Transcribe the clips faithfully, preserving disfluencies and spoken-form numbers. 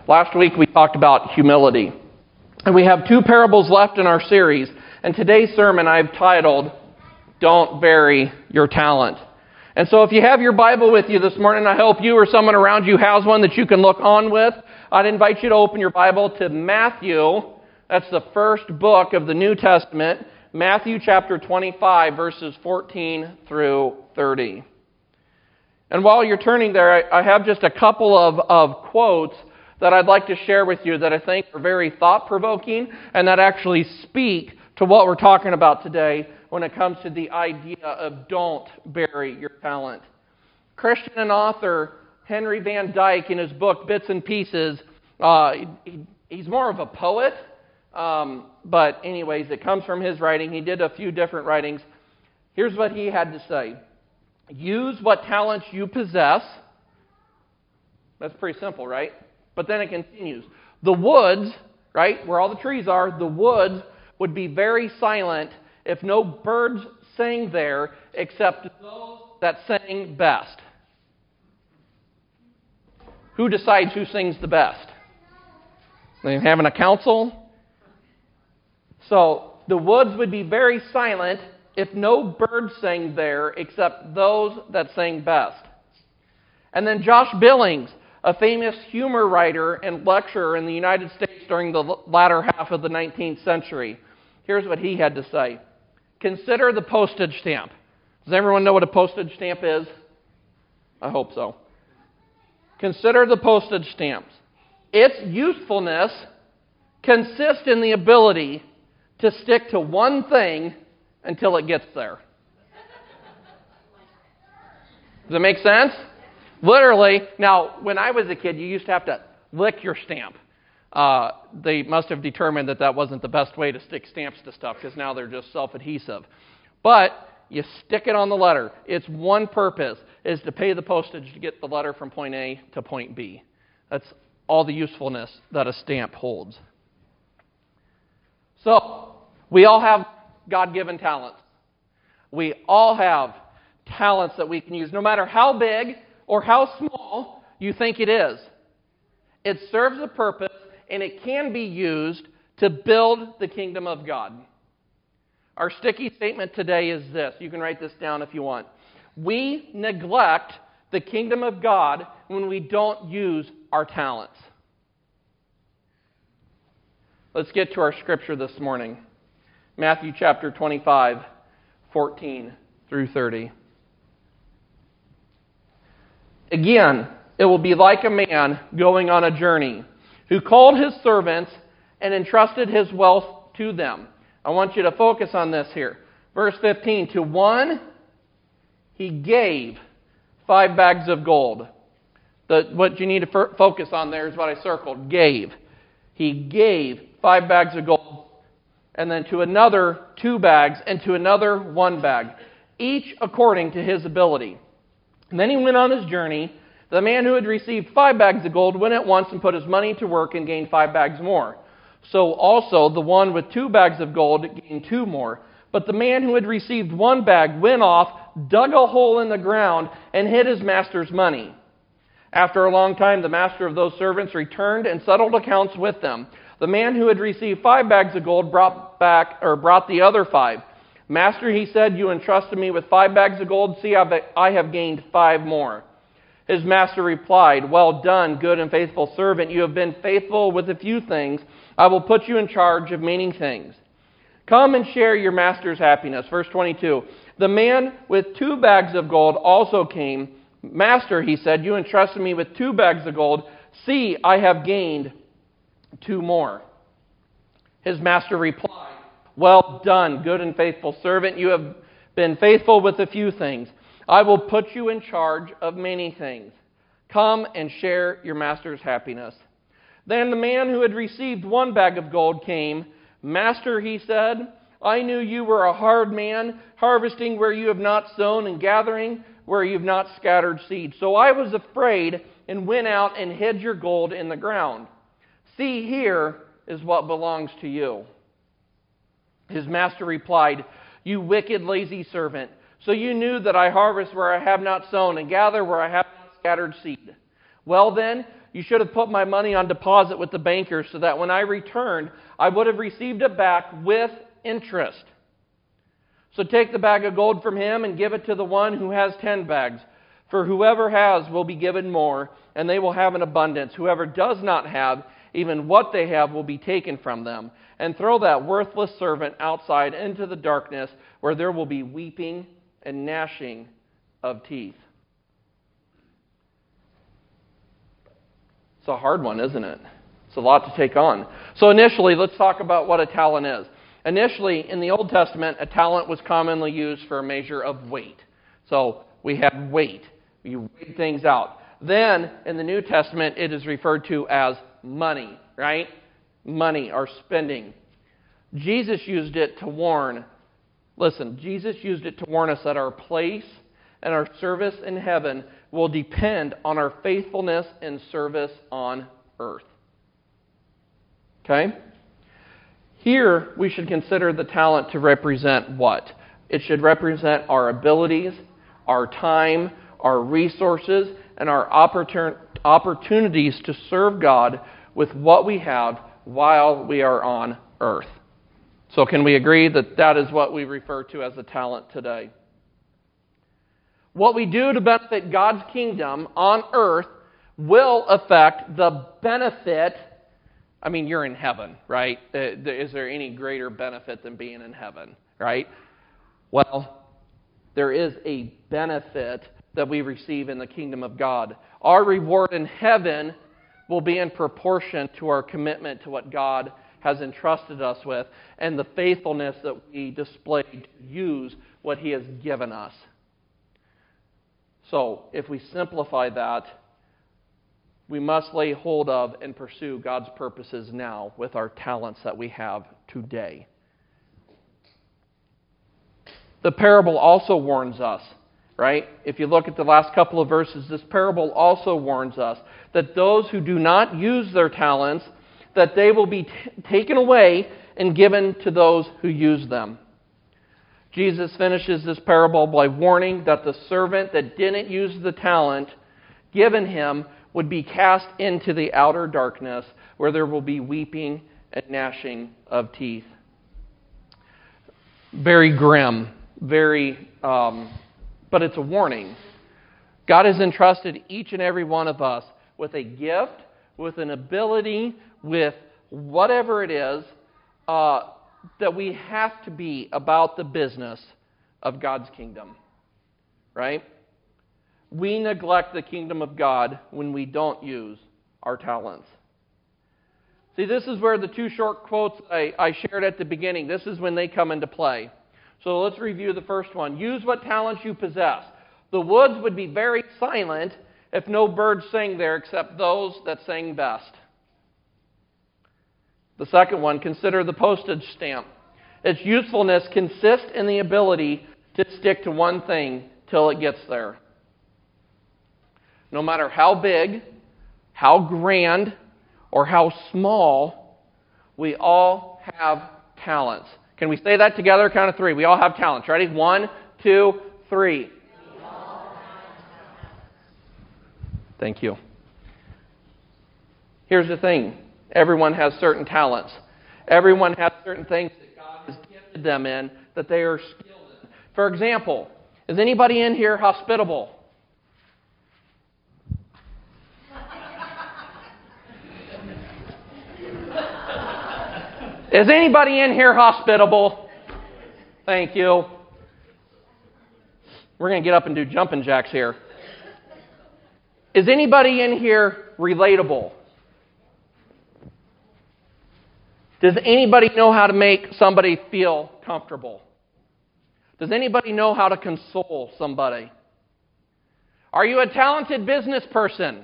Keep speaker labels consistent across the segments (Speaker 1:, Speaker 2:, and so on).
Speaker 1: Last week we talked about humility. And we have two parables left in our series. And today's sermon I've titled, Don't Bury Your Talent. And so if you have your Bible with you this morning, I hope you or someone around you has one that you can look on with. I'd invite you to open your Bible to Matthew. That's the first book of the New Testament. Matthew chapter twenty-five, verses fourteen through thirty. And while you're turning there, I have just a couple of, of quotes that I'd like to share with you that I think are very thought-provoking and that actually speak to what we're talking about today when it comes to the idea of don't bury your talent. Christian and author Henry Van Dyke, in his book Bits and Pieces, uh, he, he's more of a poet, um, but anyways, it comes from his writing. He did a few different writings. Here's what he had to say. Use what talents you possess. That's pretty simple, right? But then it continues. The woods, right, where all the trees are, the woods would be very silent if no birds sang there except those that sang best. Who decides who sings the best? They having a council? So the woods would be very silent if no birds sang there except those that sang best. And then Josh Billings, a famous humor writer and lecturer in the United States during the latter half of the nineteenth century. Here's what he had to say. Consider the postage stamp. Does everyone know what a postage stamp is? I hope so. Consider the postage stamps. Its usefulness consists in the ability to stick to one thing until it gets there. Does that make sense? Literally, now, when I was a kid, you used to have to lick your stamp. Uh, they must have determined that that wasn't the best way to stick stamps to stuff, because now they're just self-adhesive. But you stick it on the letter. Its one purpose is to pay the postage to get the letter from point A to point B. That's all the usefulness that a stamp holds. So, we all have God-given talents. We all have talents that we can use, no matter how big or how small you think it is. It serves a purpose, and it can be used to build the kingdom of God. Our sticky statement today is this. You can write this down if you want. We neglect the kingdom of God when we don't use our talents. Let's get to our scripture this morning. Matthew chapter twenty-five, fourteen through thirty. Again, it will be like a man going on a journey who called his servants and entrusted his wealth to them. I want you to focus on this here. Verse fifteen, to one he gave five bags of gold. The, what you need to f- focus on there is what I circled, gave. He gave five bags of gold, and then to another two bags, and to another one bag, each according to his ability. And then he went on his journey. The man who had received five bags of gold went at once and put his money to work and gained five bags more. So also the one with two bags of gold gained two more. But the man who had received one bag went off, dug a hole in the ground, and hid his master's money. After a long time, the master of those servants returned and settled accounts with them. The man who had received five bags of gold brought back or brought the other five. Master, he said, you entrusted me with five bags of gold. See, I have gained five more. His master replied, well done, good and faithful servant. You have been faithful with a few things. I will put you in charge of many things. Come and share your master's happiness. Verse twenty-two. The man with two bags of gold also came. Master, he said, you entrusted me with two bags of gold. See, I have gained two more. His master replied, well done, good and faithful servant. You have been faithful with a few things. I will put you in charge of many things. Come and share your master's happiness. Then the man who had received one bag of gold came. Master, he said, I knew you were a hard man, harvesting where you have not sown and gathering where you have not scattered seed. So I was afraid and went out and hid your gold in the ground. See, here is what belongs to you. His master replied, you wicked, lazy servant. So you knew that I harvest where I have not sown and gather where I have not scattered seed. Well then, You should have put my money on deposit with the banker so that when I returned, I would have received it back with interest. So take the bag of gold from him and give it to the one who has ten bags. For whoever has will be given more, and they will have an abundance. Whoever does not have, even what they have will be taken from them. And throw that worthless servant outside into the darkness, where there will be weeping and gnashing of teeth. It's a hard one, isn't it? It's a lot to take on. So initially, let's talk about what a talent is. Initially, in the Old Testament, a talent was commonly used for a measure of weight. So we have weight. You weigh things out. Then, in the New Testament, it is referred to as money, right? Money or spending. Jesus used it to warn. Listen, Jesus used it to warn us that our place and our service in heaven will depend on our faithfulness and service on earth. Okay? Here, we should consider the talent to represent what? It should represent our abilities, our time, our resources, and our opportun- opportunities to serve God with what we have while we are on earth. So can we agree that that is what we refer to as a talent today? What we do to benefit God's kingdom on earth will affect the benefit. I mean, you're in heaven, right? Is there any greater benefit than being in heaven, right? Well, there is a benefit that we receive in the kingdom of God. Our reward in heaven will be in proportion to our commitment to what God has entrusted us with and the faithfulness that we display to use what He has given us. So, if we simplify that, we must lay hold of and pursue God's purposes now with our talents that we have today. The parable also warns us, right? If you look at the last couple of verses, this parable also warns us that those who do not use their talents, that they will be t- taken away and given to those who use them. Jesus finishes this parable by warning that the servant that didn't use the talent given him would be cast into the outer darkness, where there will be weeping and gnashing of teeth. Very grim, very, um, but it's a warning. God has entrusted each and every one of us with a gift, with an ability, with whatever it is, uh, that we have to be about the business of God's kingdom, right? We neglect the kingdom of God when we don't use our talents. See, this is where the two short quotes I, I shared at the beginning, this is when they come into play. So let's review the first one. Use what talents you possess. The woods would be very silent if no birds sang there except those that sang best. The second one, consider the postage stamp. Its usefulness consists in the ability to stick to one thing till it gets there. No matter how big, how grand, or how small, we all have talents. Can we say that together? Count of three. We all have talents. Ready? One, two, three. Thank you. Here's the thing. Everyone has certain talents. Everyone has certain things that God has gifted them in that they are skilled in. For example, is anybody in here hospitable? Is anybody in here hospitable? Thank you. We're going to get up and do jumping jacks here. Is anybody in here relatable? Does anybody know how to make somebody feel comfortable? Does anybody know how to console somebody? Are you a talented business person?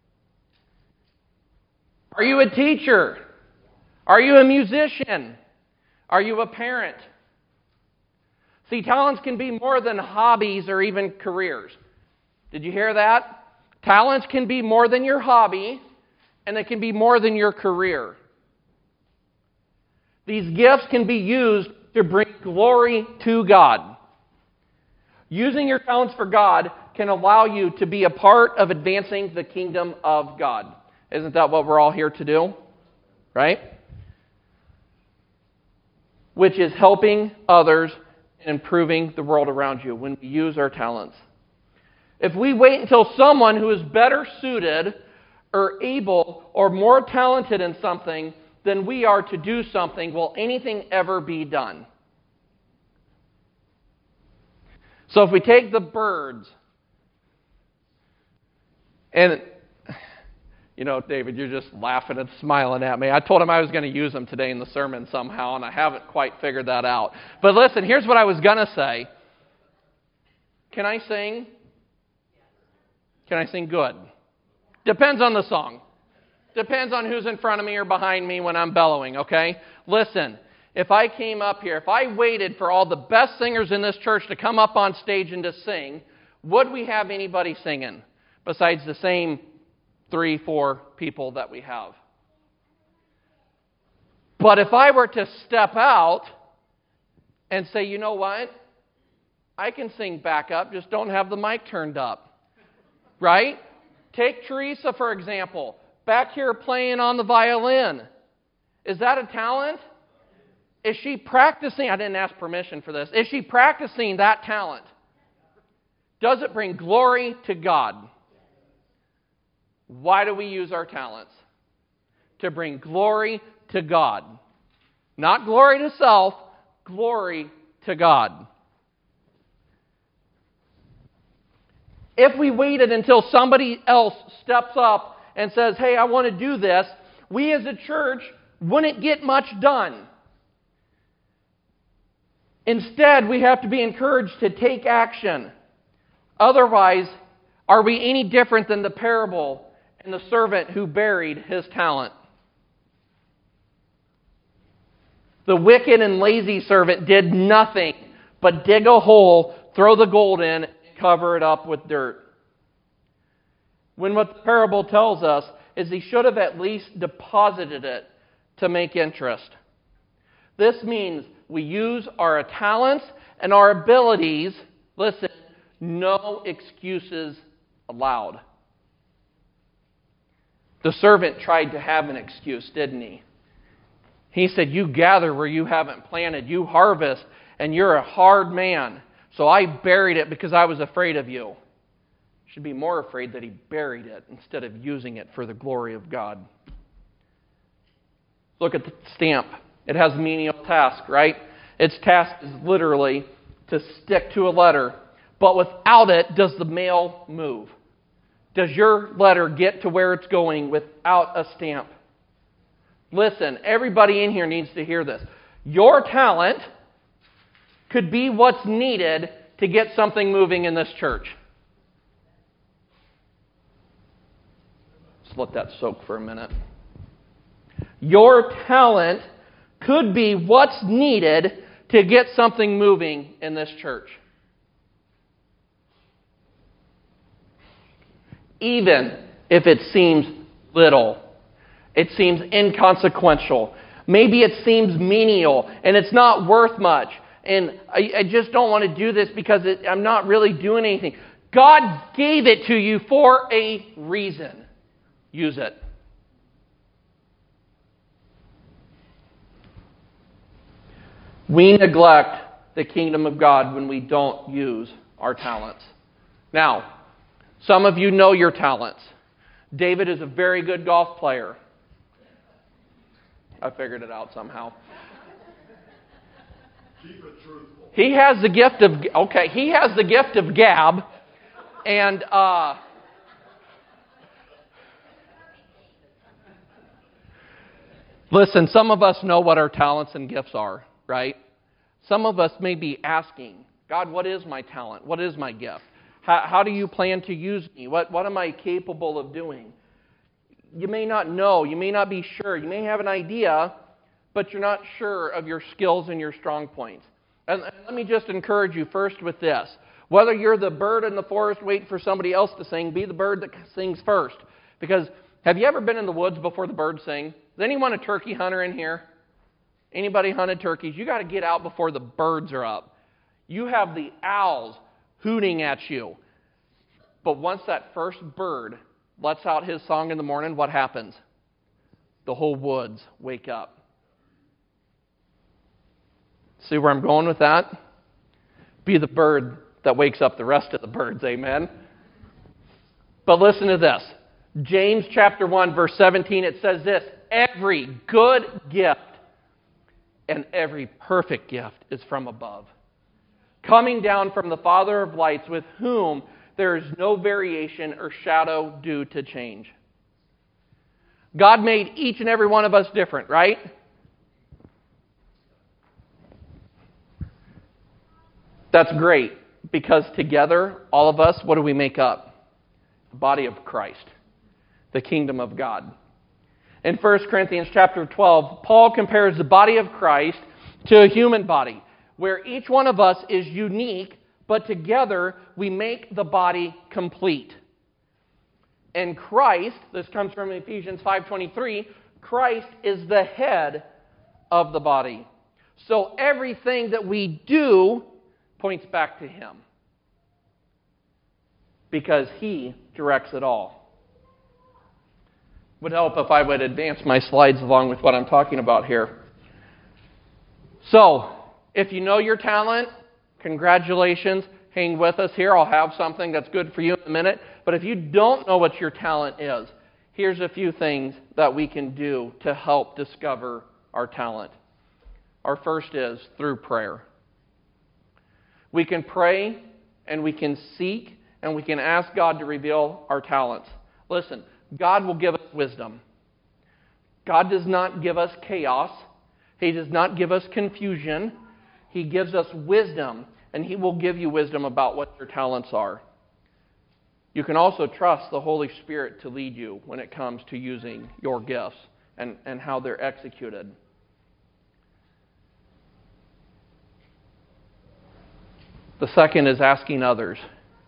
Speaker 1: Are you a teacher? Are you a musician? Are you a parent? See, talents can be more than hobbies or even careers. Did you hear that? Talents can be more than your hobby, and they can be more than your career. These gifts can be used to bring glory to God. Using your talents for God can allow you to be a part of advancing the kingdom of God. Isn't that what we're all here to do? Right? Which is helping others and improving the world around you when we use our talents. If we wait until someone who is better suited or able or more talented in something than we are to do something, will anything ever be done? So if we take the birds, and, you know, David, you're just laughing and smiling at me. I told him I was going to use them today in the sermon somehow, and I haven't quite figured that out. But listen, here's what I was going to say. Can I sing? Can I sing good? Depends on the song. Depends on who's in front of me or behind me when I'm bellowing, okay? Listen, if I came up here, if I waited for all the best singers in this church to come up on stage and to sing, would we have anybody singing besides the same three, four people that we have? But if I were to step out and say, you know what? I can sing backup, just don't have the mic turned up. Right? Take Teresa, for example. Back here playing on the violin. Is that a talent? Is she practicing? I didn't ask permission for this. Is she practicing that talent? Does it bring glory to God? Why do we use our talents? To bring glory to God. Not glory to self, glory to God. If we waited until somebody else steps up and says, hey, I want to do this, we as a church wouldn't get much done. Instead, we have to be encouraged to take action. Otherwise, are we any different than the parable and the servant who buried his talent? The wicked and lazy servant did nothing but dig a hole, throw the gold in, and cover it up with dirt. When what the parable tells us is he should have at least deposited it to make interest. This means we use our talents and our abilities, listen, no excuses allowed. The servant tried to have an excuse, didn't he? He said, you gather where you haven't planted, you harvest, and you're a hard man. So I buried it because I was afraid of you. Should be more afraid that he buried it instead of using it for the glory of God. Look at the stamp. It has a menial task, right? Its task is literally to stick to a letter. But without it, does the mail move? Does your letter get to where it's going without a stamp? Listen, everybody in here needs to hear this. Your talent could be what's needed to get something moving in this church. Just let that soak for a minute. Your talent could be what's needed to get something moving in this church. Even if it seems little, it seems inconsequential. Maybe it seems menial and it's not worth much. And I, I just don't want to do this because it, I'm not really doing anything. God gave it to you for a reason. Use it. We neglect the kingdom of God when we don't use our talents. Now, some of you know your talents. David is a very good golf player. I figured it out somehow.
Speaker 2: Keep it truthful.
Speaker 1: He has the gift of, okay, he has the gift of gab. And, uh, listen, some of us know what our talents and gifts are, right? Some of us may be asking, God, what is my talent? What is my gift? How, how do you plan to use me? What, what am I capable of doing? You may not know. You may not be sure. You may have an idea, but you're not sure of your skills and your strong points. And let me just encourage you first with this. Whether you're the bird in the forest waiting for somebody else to sing, be the bird that sings first. Because have you ever been in the woods before the birds sing? Is anyone a turkey hunter in here? Anybody hunted turkeys? You got to get out before the birds are up. You have the owls hooting at you. But once that first bird lets out his song in the morning, what happens? The whole woods wake up. See where I'm going with that? Be the bird that wakes up the rest of the birds, amen? But listen to this. James chapter one, verse seventeen, it says this, every good gift and every perfect gift is from above, coming down from the Father of lights, with whom there is no variation or shadow due to change. God made each and every one of us different, right? That's great, because together, all of us, what do we make up? The body of Christ, the kingdom of God. In First Corinthians chapter twelve, Paul compares the body of Christ to a human body, where each one of us is unique, but together we make the body complete. And Christ, this comes from Ephesians five twenty-three, Christ is the head of the body. So everything that we do points back to Him, because He directs it all. Would help if I would advance my slides along with what I'm talking about here. So, if you know your talent, congratulations. Hang with us here. I'll have something that's good for you in a minute. But if you don't know what your talent is, here's a few things that we can do to help discover our talent. Our first is through prayer. We can pray and we can seek and we can ask God to reveal our talents. Listen, God will give us wisdom. God does not give us chaos. He does not give us confusion. He gives us wisdom, and He will give you wisdom about what your talents are. You can also trust the Holy Spirit to lead you when it comes to using your gifts and, and how they're executed. The second is asking others.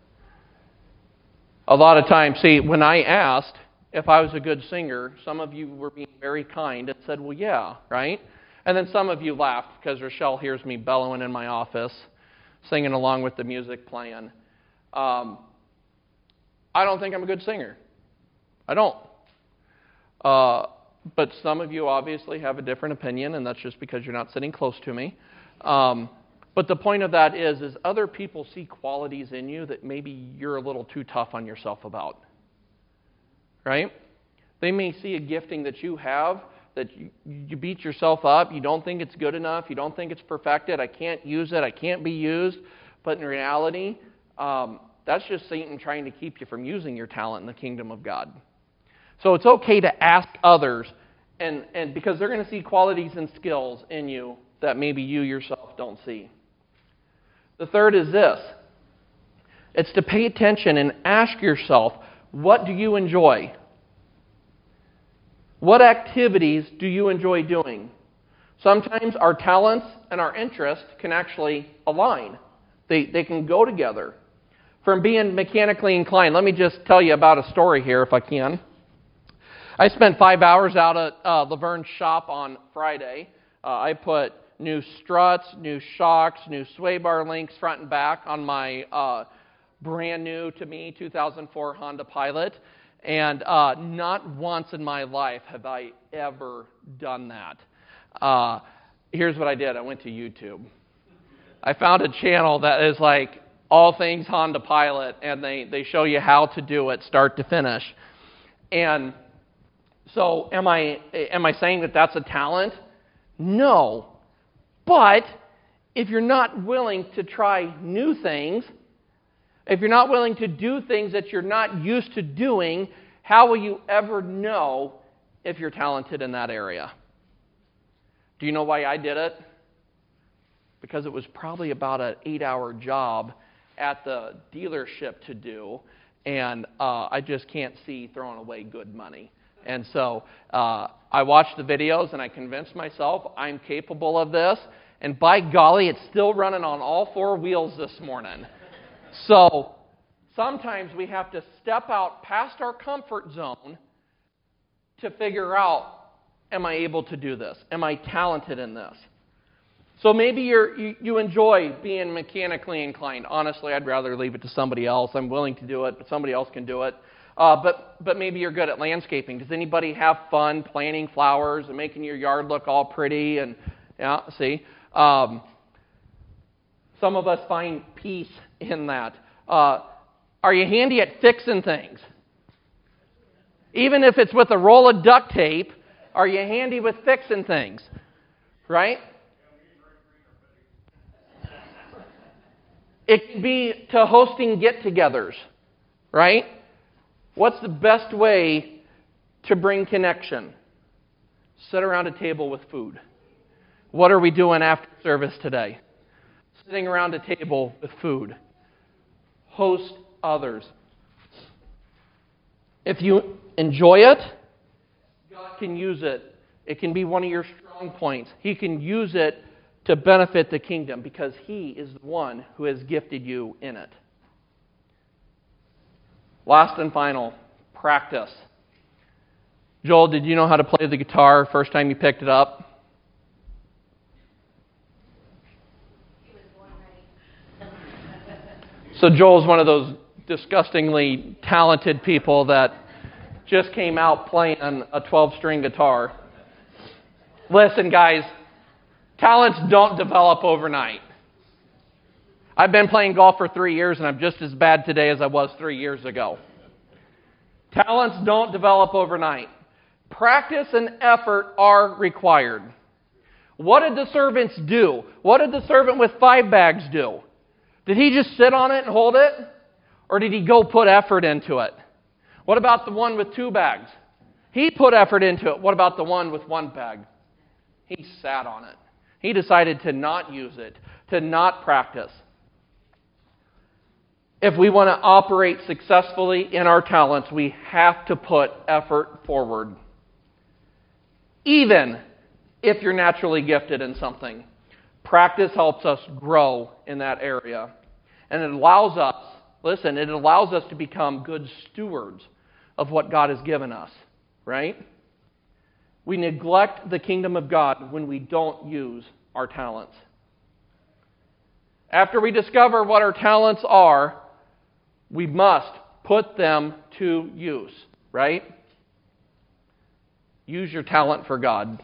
Speaker 1: A lot of times, see, when I asked if I was a good singer, some of you were being very kind and said, well, yeah, right? And then some of you laughed because Rochelle hears me bellowing in my office, singing along with the music playing. Um, I don't think I'm a good singer. I don't. Uh, but some of you obviously have a different opinion, and that's just because you're not sitting close to me. Um, but the point of that is, is other people see qualities in you that maybe you're a little too tough on yourself about. Right? They may see a gifting that you have that you, you beat yourself up. You don't think it's good enough. You don't think it's perfected. I can't use it. I can't be used. But in reality, um, that's just Satan trying to keep you from using your talent in the kingdom of God. So it's okay to ask others, and, and because they're going to see qualities and skills in you that maybe you yourself don't see. The third is this. It's to pay attention and ask yourself, what do you enjoy? What activities do you enjoy doing? Sometimes our talents and our interests can actually align. They, they can go together. From being mechanically inclined, let me just tell you about a story here if I can. I spent five hours out at uh, Laverne's shop on Friday. Uh, I put new struts, new shocks, new sway bar links front and back on my uh, brand new to me two thousand four Honda Pilot. And uh, not once in my life have I ever done that. Uh, here's what I did. I went to YouTube. I found a channel that is like all things Honda Pilot, and they, they show you how to do it start to finish. And so am I, am I saying that that's a talent? No. But if you're not willing to try new things, if you're not willing to do things that you're not used to doing, how will you ever know if you're talented in that area? Do you know why I did it? Because it was probably about an eight-hour job at the dealership to do, and uh, I just can't see throwing away good money. And so uh, I watched the videos, and I convinced myself I'm capable of this, and by golly, it's still running on all four wheels this morning. So sometimes we have to step out past our comfort zone to figure out, am I able to do this? Am I talented in this? So maybe you're, you, you enjoy being mechanically inclined. Honestly, I'd rather leave it to somebody else. I'm willing to do it, but somebody else can do it. Uh, but but maybe you're good at landscaping. Does anybody have fun planting flowers and making your yard look all pretty? And yeah, see, um, some of us find peace in that. Uh, are you handy at fixing things? Even if it's with a roll of duct tape, are you handy with fixing things? Right? It can be to hosting get-togethers, right? What's the best way to bring connection? Sit around a table with food. What are we doing after service today? Sitting around a table with food. Host others. If you enjoy it, God can use it. It can be one of your strong points. He can use it to benefit the kingdom because He is the one who has gifted you in it. Last and final, practice. Joel, did you know how to play the guitar first time you picked it up?
Speaker 2: He was born ready.
Speaker 1: So Joel's one of those disgustingly talented people that just came out playing a twelve-string guitar. Listen, guys, talents don't develop overnight. I've been playing golf for three years, and I'm just as bad today as I was three years ago. Talents don't develop overnight. Practice and effort are required. What did the servants do? What did the servant with five bags do? Did he just sit on it and hold it? Or did he go put effort into it? What about the one with two bags? He put effort into it. What about the one with one bag? He sat on it. He decided to not use it, to not practice. If we want to operate successfully in our talents, we have to put effort forward. Even if you're naturally gifted in something, practice helps us grow in that area. And it allows us, listen, it allows us to become good stewards of what God has given us, right? We neglect the kingdom of God when we don't use our talents. After we discover what our talents are, we must put them to use, right? Use your talent for God.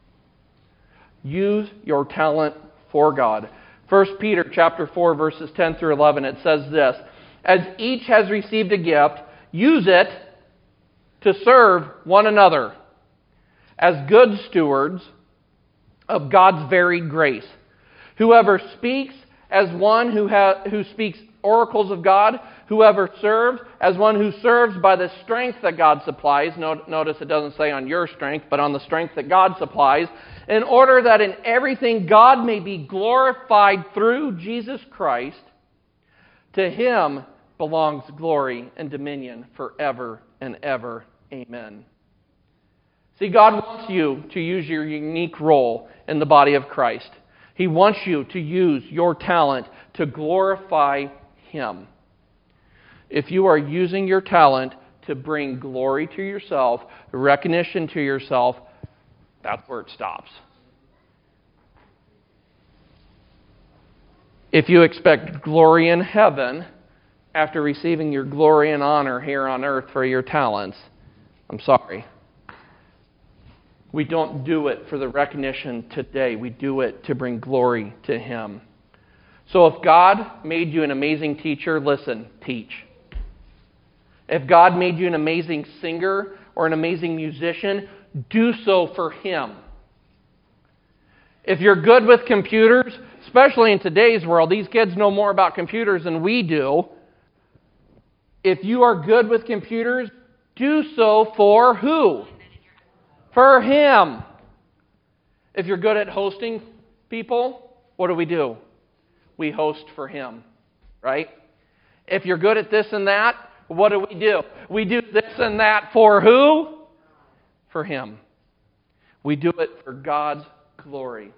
Speaker 1: Use your talent for God. First Peter chapter four, verses ten through eleven, it says this, "As each has received a gift, use it to serve one another as good stewards of God's varied grace. Whoever speaks as one who ha- who speaks oracles of God, whoever serves as one who serves by the strength that God supplies." Notice it doesn't say on your strength, but on the strength that God supplies, "in order that in everything God may be glorified through Jesus Christ. To Him belongs glory and dominion forever and ever. Amen." See, God wants you to use your unique role in the body of Christ. He wants you to use your talent to glorify Him. If you are using your talent to bring glory to yourself, recognition to yourself, that's where it stops. If you expect glory in heaven after receiving your glory and honor here on earth for your talents, I'm sorry. We don't do it for the recognition today. We do it to bring glory to Him. So if God made you an amazing teacher, listen, teach. If God made you an amazing singer or an amazing musician, do so for Him. If you're good with computers, especially in today's world, these kids know more about computers than we do. If you are good with computers, do so for who? For Him. If you're good at hosting people, what do we do? We host for Him, right? If you're good at this and that, what do we do? We do this and that for who? For Him. We do it for God's glory.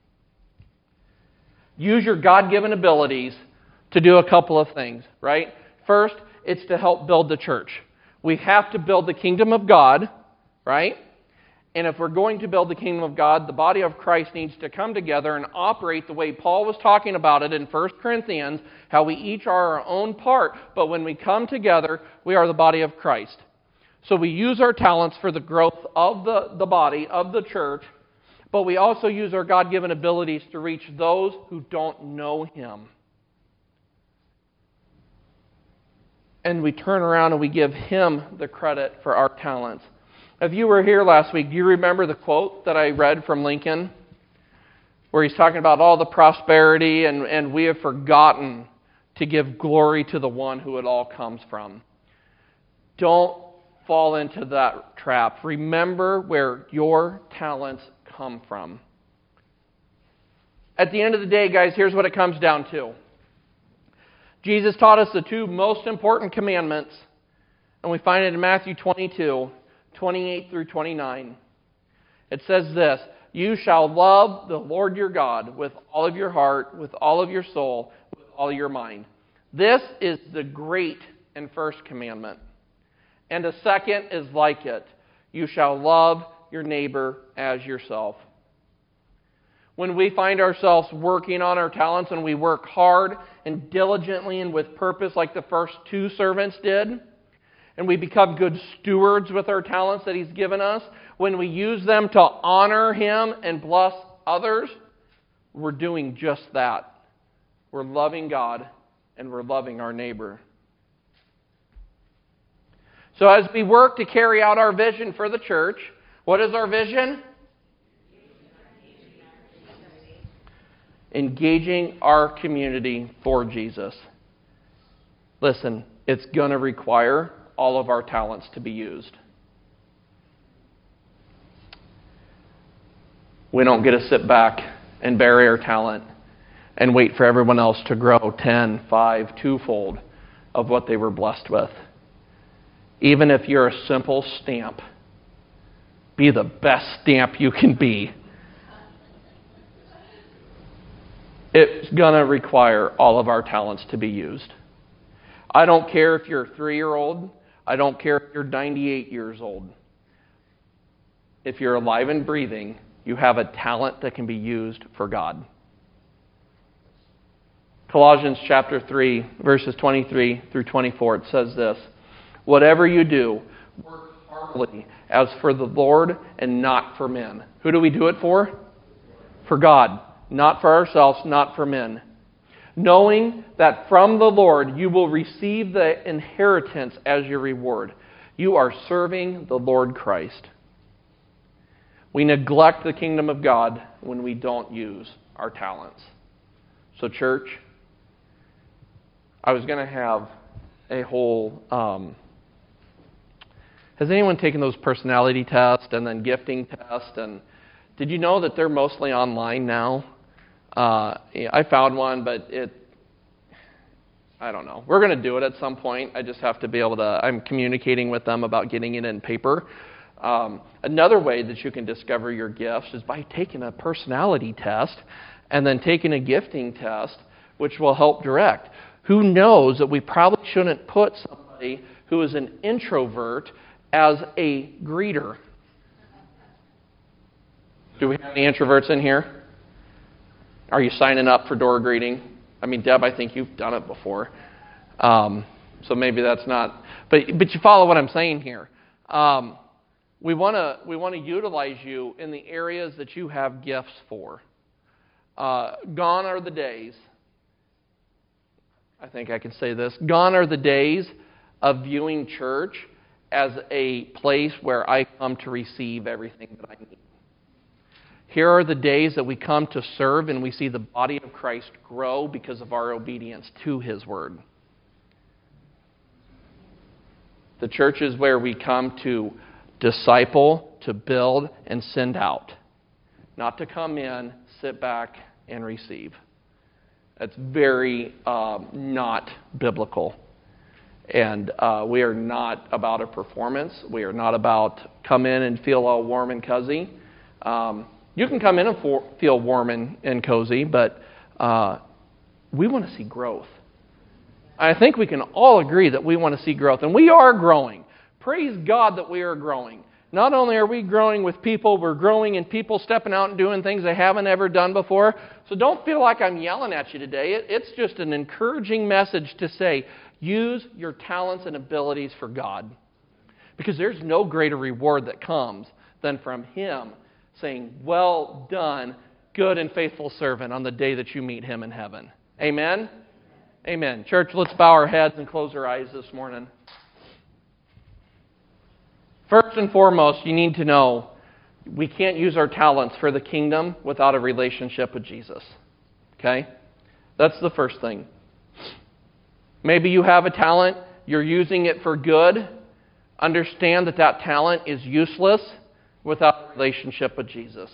Speaker 1: Use your God-given abilities to do a couple of things, right? First, it's to help build the church. We have to build the kingdom of God, right? And if we're going to build the kingdom of God, the body of Christ needs to come together and operate the way Paul was talking about it in First Corinthians, how we each are our own part, but when we come together, we are the body of Christ. So we use our talents for the growth of the, the body, of the church, but we also use our God-given abilities to reach those who don't know Him. And we turn around and we give Him the credit for our talents. If you were here last week, do you remember the quote that I read from Lincoln? Where he's talking about all the prosperity and, and we have forgotten to give glory to the one who it all comes from. Don't fall into that trap. Remember where your talents come from. At the end of the day, guys, here's what it comes down to. Jesus taught us the two most important commandments, and we find it in Matthew twenty-two, twenty-eight through twenty-nine. It says this, "You shall love the Lord your God with all of your heart, with all of your soul, with all your mind." This is the great and first commandment. And a second is like it. You shall love your neighbor as yourself. When we find ourselves working on our talents and we work hard and diligently and with purpose like the first two servants did, and we become good stewards with our talents that He's given us, when we use them to honor Him and bless others, we're doing just that. We're loving God and we're loving our neighbor. So as we work to carry out our vision for the church, what is our vision? Engaging our community for Jesus. Listen, it's going to require all of our talents to be used. We don't get to sit back and bury our talent and wait for everyone else to grow ten, five, twofold of what they were blessed with. Even if you're a simple stamp, be the best stamp you can be. It's going to require all of our talents to be used. I don't care if you're a three-year-old. I don't care if you're ninety-eight years old. If you're alive and breathing, you have a talent that can be used for God. Colossians chapter three, verses twenty-three through twenty-four, it says this, "Whatever you do, work heartily as for the Lord and not for men." Who do we do it for? For God. Not for ourselves, not for men. "Knowing that from the Lord you will receive the inheritance as your reward." You are serving the Lord Christ. We neglect the kingdom of God when we don't use our talents. So church, I was going to have a whole... Um, has anyone taken those personality tests and then gifting tests? And did you know that they're mostly online now? Uh, I found one, but it, I don't know. We're going to do it at some point. I just have to be able to, I'm communicating with them about getting it in paper. Um, another way that you can discover your gifts is by taking a personality test and then taking a gifting test, which will help direct. Who knows that we probably shouldn't put somebody who is an introvert as a greeter? Do we have any introverts in here? Are you signing up for door greeting? I mean, Deb, I think you've done it before. Um, so maybe that's not... But but you follow what I'm saying here. Um, we want to we want to utilize you in the areas that you have gifts for. Uh, gone are the days... I think I can say this. Gone are the days of viewing church as a place where I come to receive everything that I need. Here are the days that we come to serve and we see the body of Christ grow because of our obedience to His Word. The church is where we come to disciple, to build, and send out. Not to come in, sit back, and receive. That's very um, not biblical. And uh, we are not about a performance. We are not about come in and feel all warm and cozy. Um, you can come in and for, feel warm and, and cozy, but uh, we want to see growth. I think we can all agree that we want to see growth. And we are growing. Praise God that we are growing. Not only are we growing with people, we're growing in people stepping out and doing things they haven't ever done before. So don't feel like I'm yelling at you today. It, it's just an encouraging message to say, use your talents and abilities for God. Because there's no greater reward that comes than from Him saying, well done, good and faithful servant, on the day that you meet Him in heaven. Amen? Amen. Church, let's bow our heads and close our eyes this morning. First and foremost, you need to know we can't use our talents for the kingdom without a relationship with Jesus. Okay? That's the first thing. Maybe you have a talent, you're using it for good. Understand that that talent is useless without a relationship with Jesus.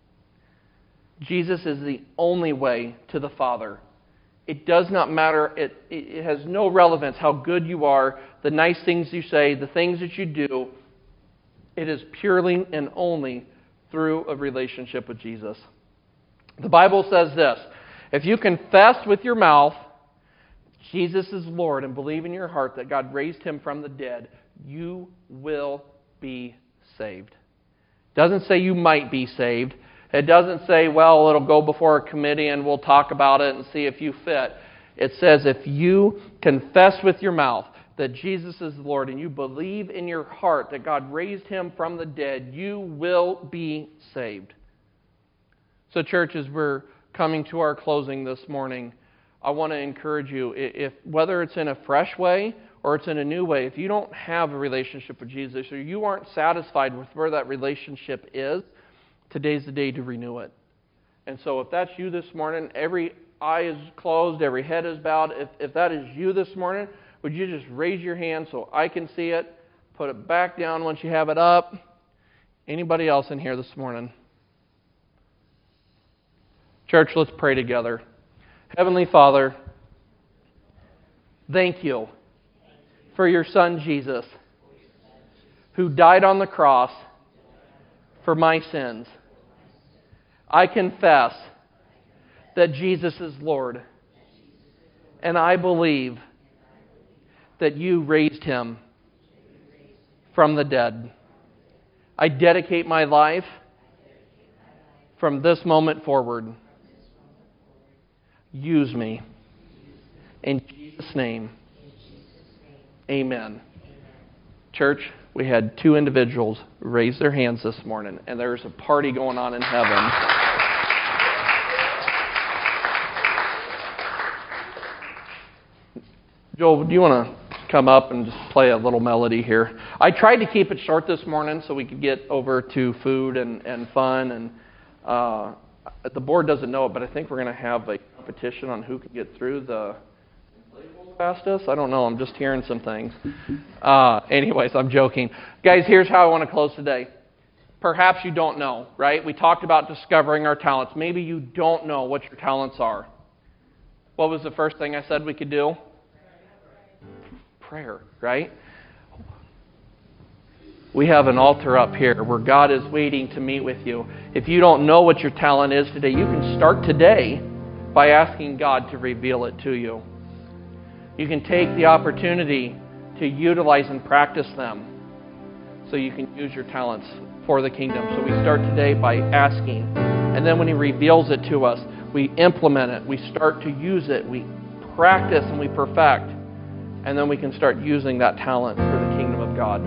Speaker 1: Jesus is the only way to the Father. It does not matter. It, it has no relevance how good you are, the nice things you say, the things that you do. It is purely and only through a relationship with Jesus. The Bible says this, if you confess with your mouth Jesus is Lord and believe in your heart that God raised Him from the dead, you will be saved. It doesn't say you might be saved. It doesn't say, well, it'll go before a committee and we'll talk about it and see if you fit. It says if you confess with your mouth that Jesus is Lord and you believe in your heart that God raised Him from the dead, you will be saved. So church, as we're coming to our closing this morning, I want to encourage you, if whether it's in a fresh way or it's in a new way, if you don't have a relationship with Jesus or you aren't satisfied with where that relationship is, today's the day to renew it. And so if that's you this morning, every eye is closed, every head is bowed. If, if that is you this morning, would you just raise your hand so I can see it? Put it back down once you have it up. Anybody else in here this morning? Church, let's pray together. Heavenly Father, thank you for your Son Jesus, who died on the cross for my sins. I confess that Jesus is Lord, and I believe that you raised Him from the dead. I dedicate my life from this moment forward. Use me. In Jesus' name, amen. Church, we had two individuals raise their hands this morning, and there's a party going on in heaven. Joel, do you want to come up and just play a little melody here? I tried to keep it short this morning so we could get over to food and, and fun. And uh, the board doesn't know it, but I think we're going to have a competition on who can get through the inflatable fastest. I don't know. I'm just hearing some things. Uh, anyways, I'm joking. Guys, here's how I want to close today. Perhaps you don't know, right? We talked about discovering our talents. Maybe you don't know what your talents are. What was the first thing I said we could do? Prayer, right? We have an altar up here where God is waiting to meet with you. If you don't know what your talent is today, you can start today by asking God to reveal it to you. You can take the opportunity to utilize and practice them so you can use your talents for the kingdom. So we start today by asking, and then when He reveals it to us, we implement it. We start to use it. We practice and we perfect. And then we can start using that talent for the kingdom of God.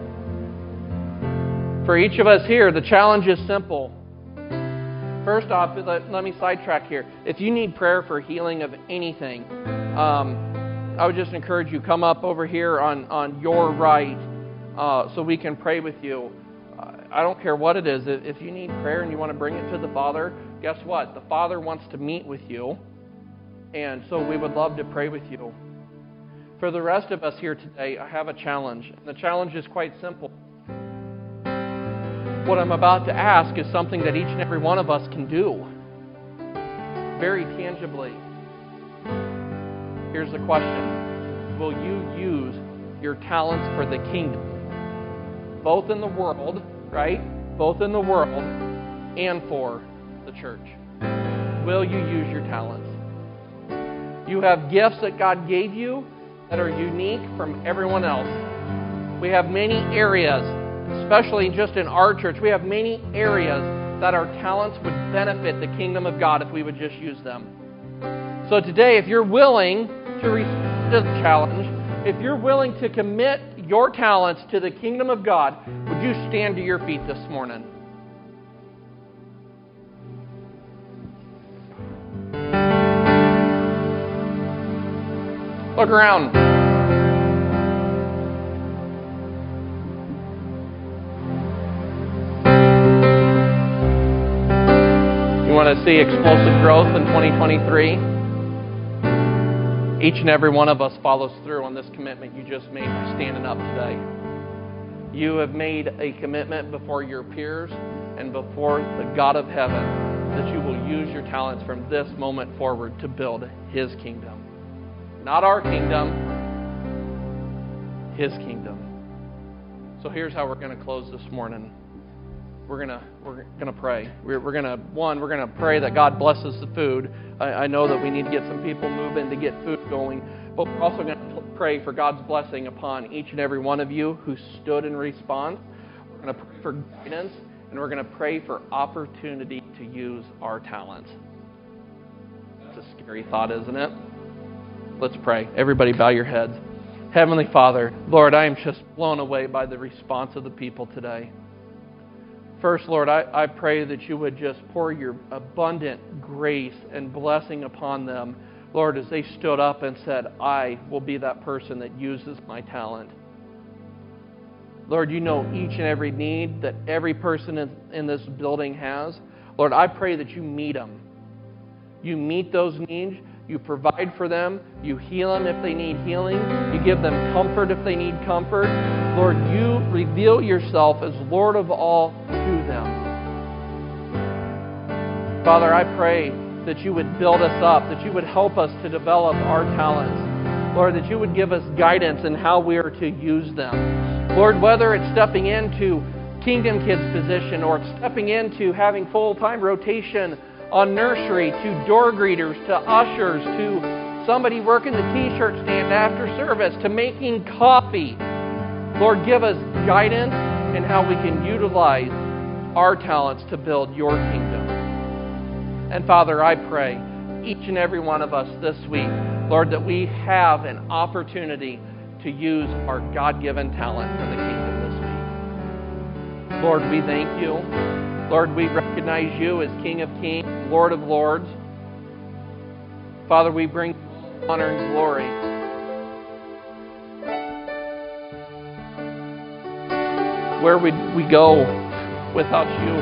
Speaker 1: For each of us here, the challenge is simple. First off, let, let me sidetrack here. If you need prayer for healing of anything, um, I would just encourage you, come up over here on, on your right uh, so we can pray with you. Uh, I don't care what it is. If you need prayer and you want to bring it to the Father, guess what? The Father wants to meet with you. And so we would love to pray with you. For the rest of us here today, I have a challenge. And the challenge is quite simple. What I'm about to ask is something that each and every one of us can do. Very tangibly. Here's the question. Will you use your talents for the kingdom? Both in the world, right? Both in the world and for the church. Will you use your talents? You have gifts that God gave you that are unique from everyone else. We have many areas especially just in our church, we have many areas that our talents would benefit the kingdom of God if we would just use them. So today, if you're willing to respond to the challenge, if you're willing to commit your talents to the kingdom of God, would you stand to your feet this morning? Look around. You want to see explosive growth in twenty twenty-three? Each and every one of us follows through on this commitment you just made by standing up today. You have made a commitment before your peers and before the God of heaven that you will use your talents from this moment forward to build His kingdom. Not our kingdom, His kingdom. So here's how we're going to close this morning. We're gonna we're gonna pray. We're, we're gonna one. We're gonna pray that God blesses the food. I, I know that we need to get some people moving to get food going, but we're also gonna pray for God's blessing upon each and every one of you who stood in response. We're gonna pray for guidance, and we're gonna pray for opportunity to use our talents. That's a scary thought, isn't it? Let's pray. Everybody, bow your heads. Heavenly Father, Lord, I am just blown away by the response of the people today. First, Lord, I, I pray that you would just pour your abundant grace and blessing upon them, Lord, as they stood up and said, I will be that person that uses my talent. Lord, you know each and every need that every person in, in this building has. Lord, I pray that you meet them. You meet those needs. You provide for them. You heal them if they need healing. You give them comfort if they need comfort. Lord, you reveal yourself as Lord of all to them. Father, I pray that you would build us up, that you would help us to develop our talents. Lord, that you would give us guidance in how we are to use them. Lord, whether it's stepping into Kingdom Kids position or it's stepping into having full-time rotation on nursery, to door greeters, to ushers, to somebody working the t-shirt stand after service, to making coffee. Lord, give us guidance in how we can utilize our talents to build your kingdom. And Father, I pray each and every one of us this week, Lord, that we have an opportunity to use our God-given talent for the kingdom this week. Lord, we thank you. Lord, we recognize you as King of Kings, Lord of Lords. Father, we bring honor and glory. Where would we go without you?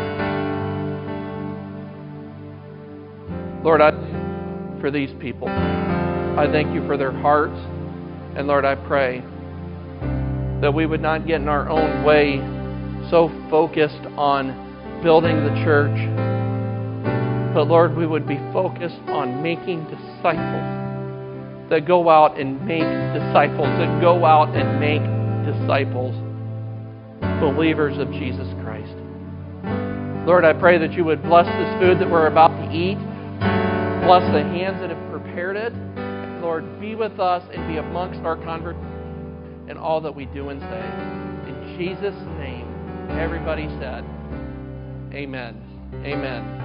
Speaker 1: Lord, I thank you for these people. I thank you for their hearts. And Lord, I pray that we would not get in our own way, so focused on building the church, but Lord, we would be focused on making disciples that go out and make disciples, that go out and make disciples, believers of Jesus Christ. Lord, I pray that you would bless this food that we're about to eat, bless the hands that have prepared it, and Lord, be with us and be amongst our conversation and all that we do and say. In Jesus' name, everybody said, Amen. Amen.